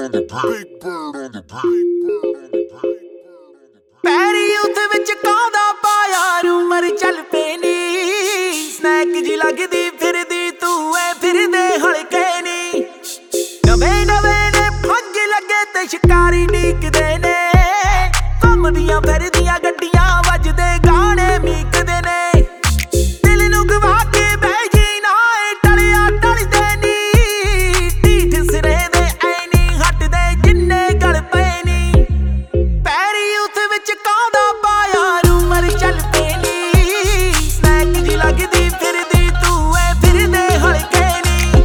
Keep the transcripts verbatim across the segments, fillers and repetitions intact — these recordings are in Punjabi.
on the beat. Big bird on the beat. ਪੈਰੀ ਉੱਥੇ ਵਿੱਚ ਕਾਂਦਾ ਪਾਇਆ ਰੂਮਰ ਚੱਲ ਪਏ ਨੀ ਸਨੈਕ ਜੀ ਲੱਗਦੀ ਫਿਰਦੀ ਤੂੰ ਐ ਫਿਰਦੇ ਹਲਕੇ ਨੀ ਨਵੇਂ ਨਵੇਂ ਨੇ ਫੱਜ ਲੱਗੇ ਤੇ ਸ਼ਿਕਾਰੀ ਡੀਕਦੇ ਨੇ ਘੁੰਮਦੀਆਂ ਫਿਰਦੀਆਂ ਗੱਡੀਆਂ ਵੱਜਦੇ ਗਾਣੇ ਮੀਕਦੇ ਨੇ ਦਿਲ ਨੂੰ ਗਵਾ ਕੇ ਬਹਿ ਜੀ ਨਾ ਏ ਟਲਿਆ ਟਲਦੇ ਨੀ ਢੀਠ ਸਿਰੇ ਦੇ ਐ ਨੀ ਹਟਦੇ ਜਿੰਨੇ ਗਲ ਪਏ ਨੀ ਪੈਰੀ ਉੱਥੇ ਵਿੱਚ ਕਾਂਦਾ ਪਾਇਆ ਰੂਮਰ ਚੱਲ ਪਏ ਨੀ ਸਨੈਕ ਜੀ ਲੱਗਦੀ ਫਿਰਦੀ ਤੂੰ ਐ ਫਿਰਦੇ ਹਲਕੇ ਨੀ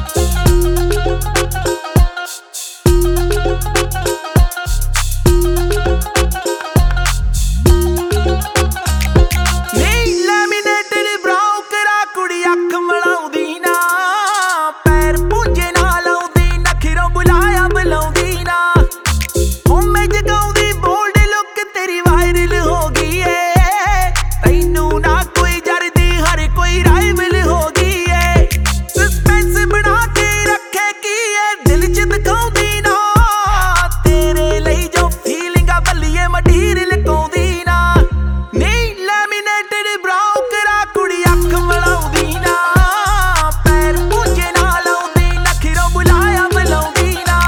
ਨੀ ਲੈਮੀਨੇਟਡ ਬਰਾਊ ਕਰਾ ਕੁੜੀ ਅੱਖ ਮਲਾਉਂਦੀ ਨਾ ਪੈਰ ਪੂੰਝੇ ਨਾ ਲਾਉਂਦੀ ਨਖਰੋਂ ਬੁਲਾਇਆ ਬੁਲਾਉਂਦੀ ਨਾ ਹੋਮੇ ਜਗਾਉਂਦੀ ਬੋਲਡ ਲੁੱਕ ਤੇਰੀ ਵਾਇਰਲ ਹੋ ਗਈ ਏ ਤੈਨੂੰ ਨਾ ਕੋਈ ਜਰਦੀ ਹਰ ਕੋਈ ਰਾਈਵਲ ਹੋ ਗਈ ਏ ਸਸਪੈਂਸ ਬਣਾ ਕੇ ਰੱਖੇ ਕੀ ਏ ਦਿਲ ਚ ਦਿਖਾਉਂਦੀ ਨਾ ਤੇਰੇ ਲਈ ਜੋ ਫੀਲਿੰਗਾਂ ਬੱਲੀਏ ਮਟੀਰੀਅਲ ਲਕਾਉਂਦੀ ਨਾ ਨੀ ਲੈਮੀਨੇਟਡ ਬਰਾਊ ਕਰਾ ਕੁੜੀ ਅੱਖ ਮਲਾਉਂਦੀ ਨਾ ਪੈਰ ਪੂੰਝੇ ਨਾ ਲਾਉਂਦੀ ਨਖਰੋਂ ਬੁਲਾਇਆ ਬੁਲਾਉਂਦੀ ਨਾ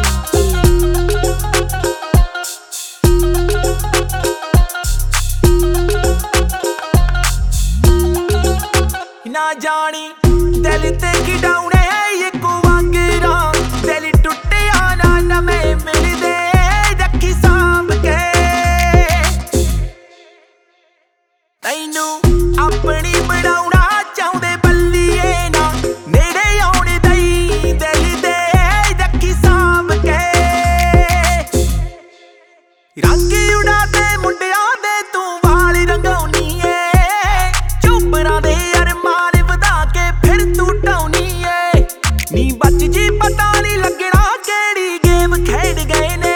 ਨਾ ਜਾਣੀ ਦਿਲ ਤੇ ਖਿਡਾਉਣੇ ਇੱਕੋ ਵਾਂਗਰਾਂ ਦਿਲ ਟੁੱਟਿਆ ਨਾ ਨਵੇਂ ਮਿਲਦੇ ਰੱਖੀ ਸਾਂਭ ਕੇ ਤੈਨੂੰ ਆਪਣੀ ਬਣਾਉਣਾ ਚਾਹੁੰਦੇ ਬੱਲੀਏ ਨਾ ਨੇੜੇ ਆਉਣ ਦਈ ਦਿਲ ਦੇ ਰੱਖੀ ਸਾਂਭ ਕੇ ਰੰਗ ਉਡਾਦੇ ਮੁੰਡਿਆਂ ਦੇ ਤੂੰ ਵਾਲ ਰੰਗਾਉਣੀ ਏ ਝੁੰਬਰਾਂ ਦੇ ਅਰਮਾਨ ਵਧਾ ਕੇ ਫਿਰ ਤੂੰ ਢਾਉਣੀ ਏ ਨੀ ਬੱਚ ਜੀ ਪਤਾ ਨਹੀਂ ਲੱਗਣਾ ਕਿਹੜੀ ਗੇਮ ਖੇਡ ਗਏ ਨੇ